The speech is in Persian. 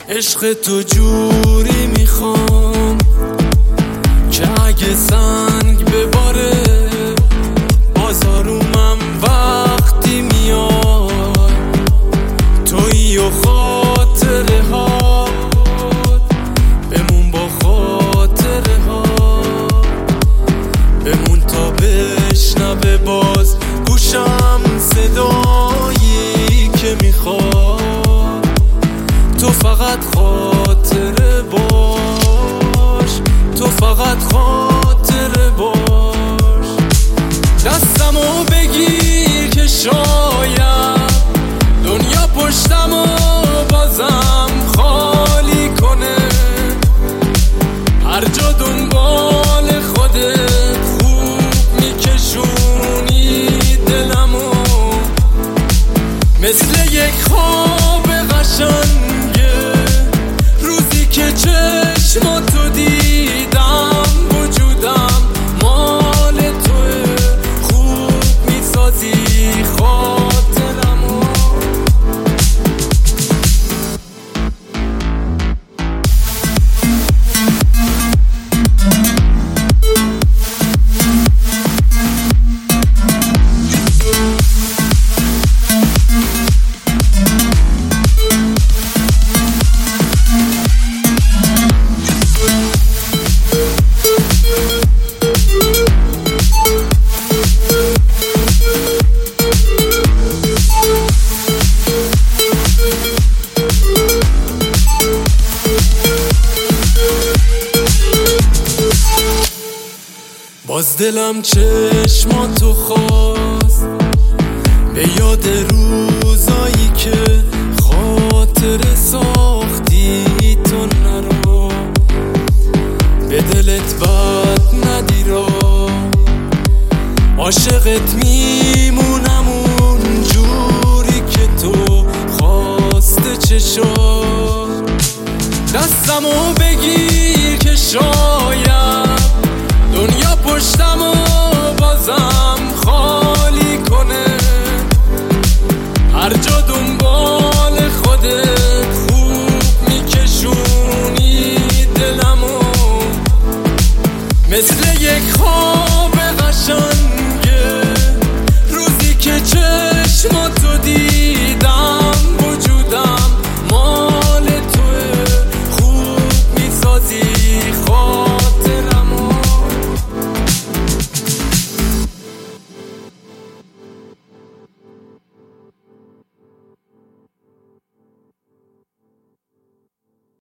عشق تو جوری میخوام که اگه سنگ بباره بازارومم وقتی میاد تویی و خاطره ها بمون با خاطره ها بمون تا بشنوه باز گوشم صدایی که میخواد تو فقط خاطره باش تو فقط خاطره باش دستمو بگیر که شاید دنیا پشتمو بازم خالی کنه هر جا دنبال خودت خوب میکشونی دلمو مثل یک خواب قشنگه روزی که چشماتو دیدم وجودم مال توه خوب میسازی خاطرمو باز دلم چشماتو خواست به یاد روزایی که خاطر ساختی تو نرو به دلت بد ندیرا عاشقت میمونم اون جوری که تو خواسته چشات دستمو بگیر که شاید دنیا پشتمو